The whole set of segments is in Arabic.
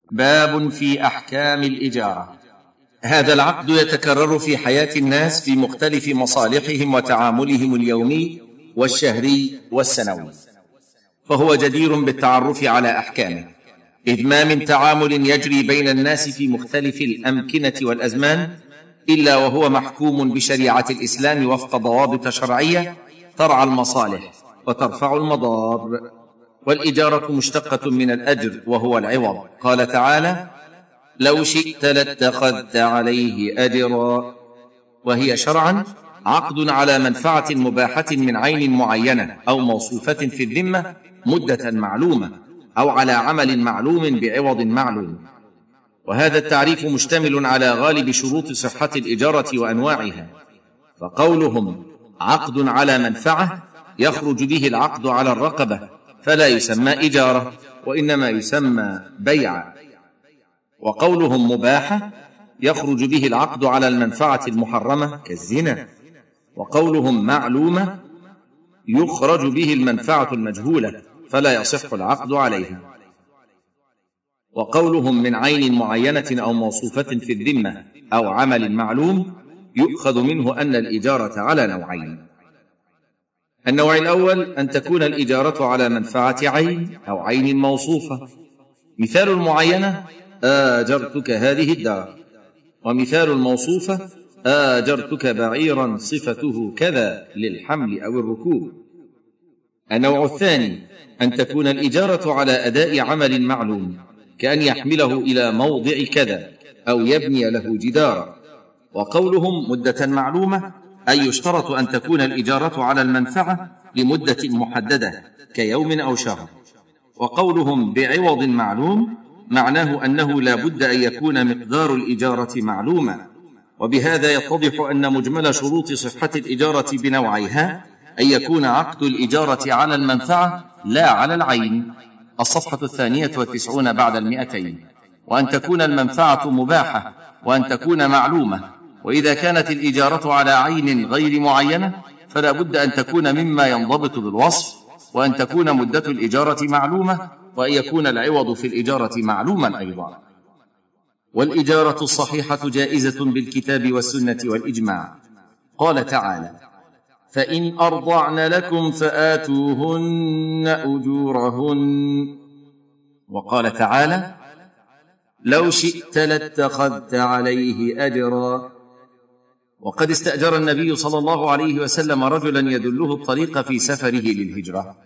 باب في أحكام الإجارة. هذا العقد يتكرر في حياة الناس في مختلف مصالحهم وتعاملهم اليومي والشهري والسنوي، فهو جدير بالتعرف على أحكامه، إذ ما من تعامل يجري بين الناس في مختلف الأمكنة والأزمان إلا وهو محكوم بشريعة الإسلام وفق ضوابط شرعية ترعى المصالح وترفع المضار. والإجارة مشتقة من الأجر وهو العوض، قال تعالى: لو شئت لاتخذت عليه أجرا. وهي شرعا عقد على منفعة مباحة من عين معينة أو موصوفة في الذمة مدة معلومة، أو على عمل معلوم بعوض معلوم. وهذا التعريف مشتمل على غالب شروط صحة الإجارة وأنواعها، فقولهم عقد على منفعة يخرج به العقد على الرقبة فلا يسمى إجارة وإنما يسمى بيع. وقولهم مباحة يخرج به العقد على المنفعة المحرمة كالزنا. وقولهم معلومة يخرج به المنفعة المجهولة فلا يصح العقد عليها. وقولهم من عين معينة أو موصوفة في الذمة أو عمل معلوم يؤخذ منه أن الإجارة على نوعين: النوع الأول أن تكون الإجارة على منفعة عين أو عين موصوفة، مثال المعينة: آجرتك هذه الدار. ومثال الموصوفة: آجرتك بعيرا صفته كذا للحمل أو الركوب. النوع الثاني أن تكون الإجارة على أداء عمل معلوم، كأن يحمله إلى موضع كذا أو يبني له جدارا. وقولهم مدة معلومة أي يشترط أن تكون الإجارة على المنفعة لمدة محددة كيوم أو شهر. وقولهم بعوض معلوم معناه أنه لا بد أن يكون مقدار الإجارة معلوما. وبهذا يتضح أن مجمل شروط صحة الإجارة بنوعيها أن يكون عقد الإجارة على المنفعة لا على العين. الصفحة 92 بعد 200. وأن تكون المنفعة مباحة، وأن تكون معلومة. وإذا كانت الإجارة على عين غير معينة فلا بد أن تكون مما ينضبط بالوصف، وأن تكون مدة الإجارة معلومة، وأن يكون العوض في الإجارة معلوما أيضا. والإجارة الصحيحة جائزة بالكتاب والسنة والإجماع. قال تعالى: فإن أرضعن لكم فآتوهن أجورهن. وقال تعالى: لو شئت لاتخذت عليه أجرا. وقد استأجر النبي صلى الله عليه وسلم رجلا يدله الطريق في سفره للهجرة.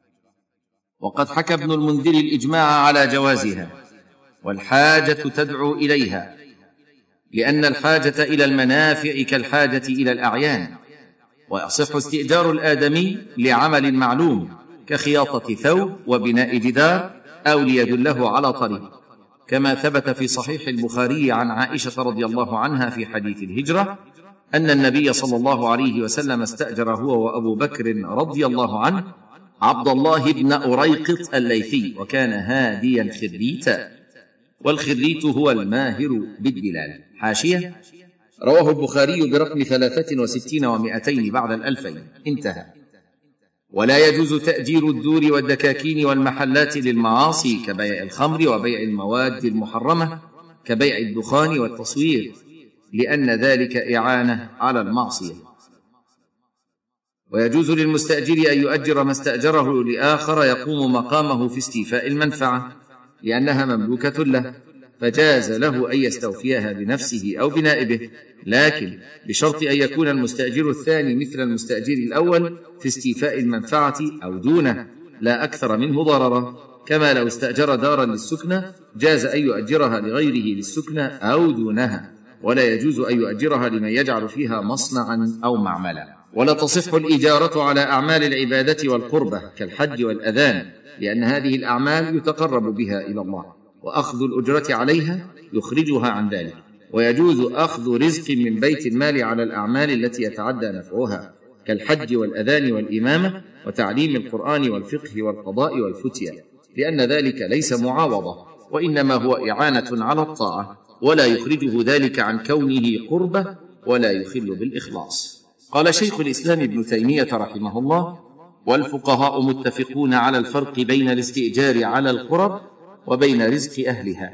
وقد حكى ابن المنذر الإجماع على جوازها، والحاجة تدعو إليها، لأن الحاجة إلى المنافع كالحاجة إلى الأعيان. ويصح استئجار الآدمي لعمل معلوم كخياطة ثوب وبناء جدار أو ليدله على طريق، كما ثبت في صحيح البخاري عن عائشة رضي الله عنها في حديث الهجرة أن النبي صلى الله عليه وسلم استأجر هو وأبو بكر رضي الله عنه عبد الله بن أريقط الليثي، وكان هاديا خريتا، والخريت هو الماهر بالدلال. حاشية: رواه البخاري برقم 63 و200 بعد 2000. انتهى. ولا يجوز تأجير الدور والدكاكين والمحلات للمعاصي كبيع الخمر وبيع المواد المحرمة كبيع الدخان والتصوير، لأن ذلك إعانة على المعصية. ويجوز للمستأجر أن يؤجر ما استأجره لآخر يقوم مقامه في استيفاء المنفعة، لأنها مملوكة له، فجاز له أن يستوفيها بنفسه أو بنائبه، لكن بشرط أن يكون المستأجر الثاني مثل المستأجر الأول في استيفاء المنفعة أو دونه، لا أكثر منه ضررا. كما لو استأجر دارا للسكنى جاز أن يؤجرها لغيره للسكنى أو دونها، ولا يجوز أن يؤجرها لمن يجعل فيها مصنعا أو معملا. ولا تصح الإجارة على أعمال العبادة والقربة كالحج والأذان، لأن هذه الأعمال يتقرب بها إلى الله، وأخذ الأجرة عليها يخرجها عن ذلك. ويجوز أخذ رزق من بيت المال على الأعمال التي يتعدى نفعها كالحج والأذان والإمامة وتعليم القرآن والفقه والقضاء والفتية، لأن ذلك ليس معاوضة، وإنما هو إعانة على الطاعة، ولا يخرجه ذلك عن كونه قربة ولا يخل بالإخلاص. قال شيخ الإسلام ابن تيمية رحمه الله: والفقهاء متفقون على الفرق بين الاستئجار على القرب وبين رزق أهلها،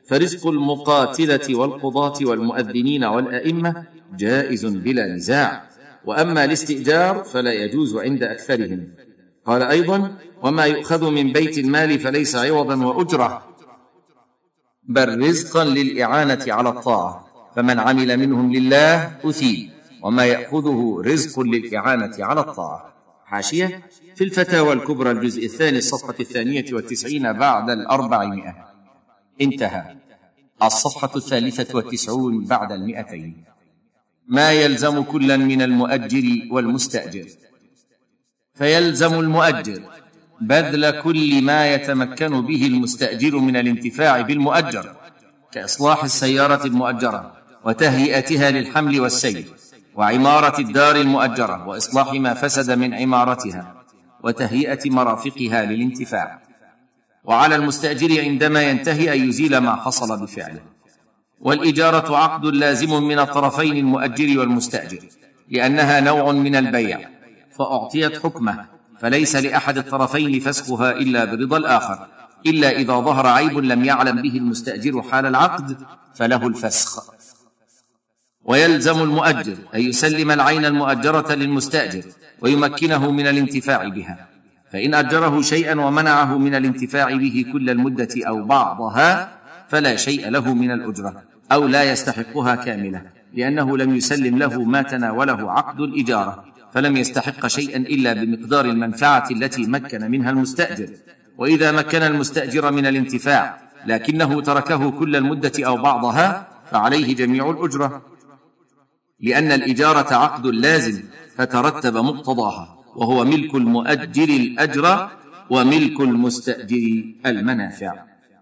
فرزق المقاتلة والقضاة والمؤذنين والأئمة جائز بلا نزاع، وأما الاستئجار فلا يجوز عند أكثرهم. قال أيضا: وما يؤخذ من بيت المال فليس عوضا وأجرة، بل رزقا للإعانة على الطاعة، فمن عمل منهم لله أثيب، وما يأخذه رزق للإعانة على الطاعة. حاشية: في الفتاوى الكبرى الجزء الثاني الصفحة 92 بعد 400. انتهى. الصفحة 93 بعد 200. ما يلزم كلا من المؤجر والمستأجر. فيلزم المؤجر بذل كل ما يتمكن به المستأجر من الانتفاع بالمؤجر، كإصلاح السيارة المؤجرة وتهيئتها للحمل والسير، وعمارة الدار المؤجرة وإصلاح ما فسد من عمارتها، وتهيئة مرافقها للانتفاع. وعلى المستأجر عندما ينتهي أن يزيل ما حصل بفعله. والإجارة عقد لازم من الطرفين المؤجر والمستأجر، لأنها نوع من البيع فأعطيت حكمه، فليس لأحد الطرفين فسخها إلا برضا الآخر، إلا إذا ظهر عيب لم يعلم به المستأجر حال العقد فله الفسخ. ويلزم المؤجر أن يسلم العين المؤجرة للمستأجر ويمكنه من الانتفاع بها، فإن أجره شيئا ومنعه من الانتفاع به كل المدة أو بعضها فلا شيء له من الأجرة، أو لا يستحقها كاملة، لأنه لم يسلم له ما تناوله عقد الإجارة، فلم يستحق شيئا إلا بمقدار المنفعة التي مكن منها المستأجر. وإذا مكن المستأجر من الانتفاع لكنه تركه كل المدة أو بعضها فعليه جميع الأجرة، لأن الإجارة عقد لازم فترتب مقتضاها، وهو ملك المؤجر الأجر وملك المستأجر المنافع.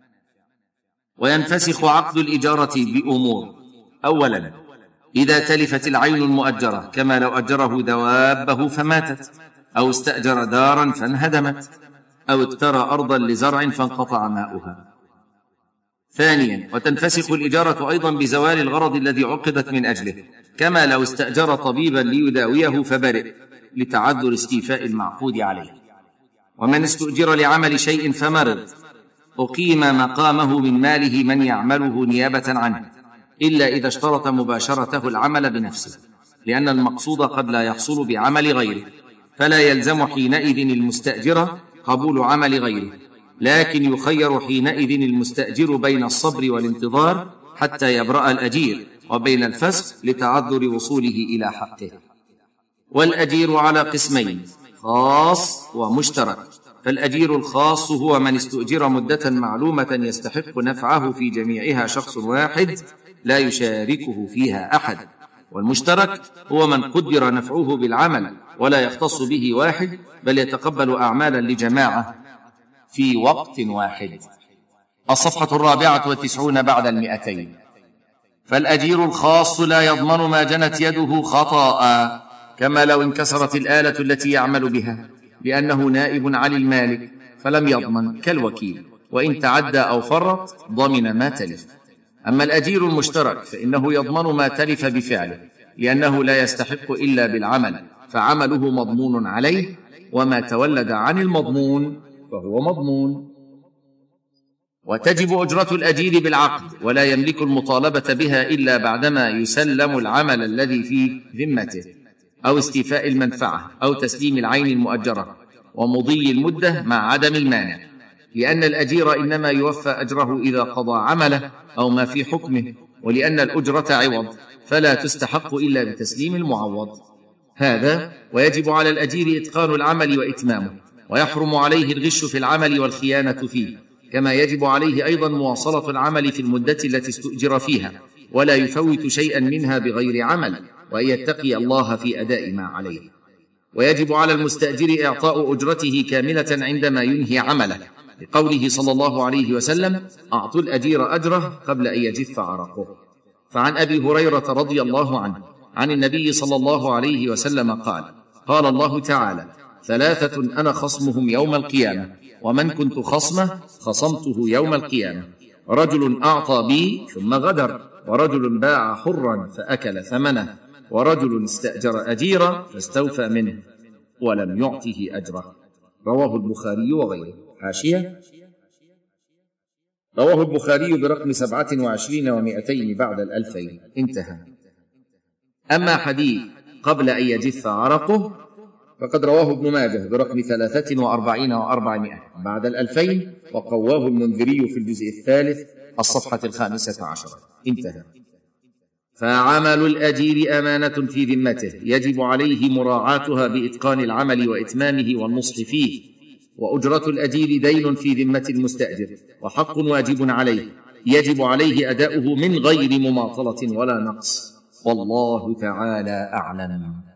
وينفسخ عقد الإجارة بأمور: أولا، إذا تلفت العين المؤجرة، كما لو أجره دوابه فماتت، أو استأجر دارا فانهدمت، أو اقترى أرضا لزرع فانقطع ماؤها. ثانيا، وتنفسخ الإجارة أيضا بزوال الغرض الذي عقدت من أجله، كما لو استأجر طبيبا ليداويه فبرئ لتعذر استيفاء المعقود عليه. ومن استؤجر لعمل شيء فمرض أقيم مقامه من ماله من يعمله نيابة عنه، إلا إذا اشترط مباشرته العمل بنفسه، لأن المقصود قد لا يحصل بعمل غيره، فلا يلزم حينئذ المستأجر قبول عمل غيره، لكن يخير حينئذ المستأجر بين الصبر والانتظار حتى يبرأ الأجير، وبين الفسخ لتعذر وصوله إلى حقه. والأجير على قسمين: خاص ومشترك. فالأجير الخاص هو من استؤجر مدة معلومة يستحق نفعه في جميعها شخص واحد لا يشاركه فيها أحد. والمشترك هو من قدر نفعه بالعمل ولا يختص به واحد، بل يتقبل أعمالا لجماعة في وقت واحد. الصفحة 94 بعد 200. فالأجير الخاص لا يضمن ما جنت يده خطأ، كما لو انكسرت الآلة التي يعمل بها، لأنه نائب عن المالك فلم يضمن كالوكيل، وإن تعدى أو فرط ضمن ما تلف. أما الأجير المشترك فإنه يضمن ما تلف بفعله، لأنه لا يستحق إلا بالعمل، فعمله مضمون عليه، وما تولد عن المضمون فهو مضمون. وتجب أجرة الأجير بالعقد، ولا يملك المطالبة بها إلا بعدما يسلم العمل الذي في ذمته، أو استيفاء المنفعة، أو تسليم العين المؤجرة، ومضي المدة مع عدم المانع، لأن الأجير إنما يوفى أجره إذا قضى عمله أو ما في حكمه، ولأن الأجرة عوض فلا تستحق إلا بتسليم المعوض. هذا ويجب على الأجير إتقان العمل وإتمامه، ويحرم عليه الغش في العمل والخيانة فيه، كما يجب عليه أيضا مواصلة العمل في المدة التي استؤجر فيها، ولا يفوت شيئا منها بغير عمل، وأن يتقي الله في أداء ما عليه. ويجب على المستأجر إعطاء أجرته كاملة عندما ينهي عمله، لقوله صلى الله عليه وسلم: أعطوا الأجير أجره قبل أن يجف عرقه. فعن أبي هريرة رضي الله عنه عن النبي صلى الله عليه وسلم قال: قال الله تعالى: ثلاثة أنا خصمهم يوم القيامة، ومن كنت خصمه خصمته يوم القيامة: رجل أعطى بي ثم غدر، ورجل باع حرا فأكل ثمنه، ورجل استأجر أجيرا فاستوفى منه ولم يعطه أجره. رواه البخاري وغيره. حاشية: رواه البخاري برقم 27 و200 بعد 2000. انتهى. أما حديث قبل أن يجف عرقه فقد رواه ابن ماجه برقم 43 و400 بعد 2000، وقواه المنذري في الجزء الثالث الصفحة 15. انتهى. فعمل الأجير أمانة في ذمته يجب عليه مراعاتها بإتقان العمل وإتمامه والنصح فيه، وأجرة الأجير دين في ذمة المستأجر وحق واجب عليه يجب عليه أداؤه من غير مماطلة ولا نقص، والله تعالى أعلم.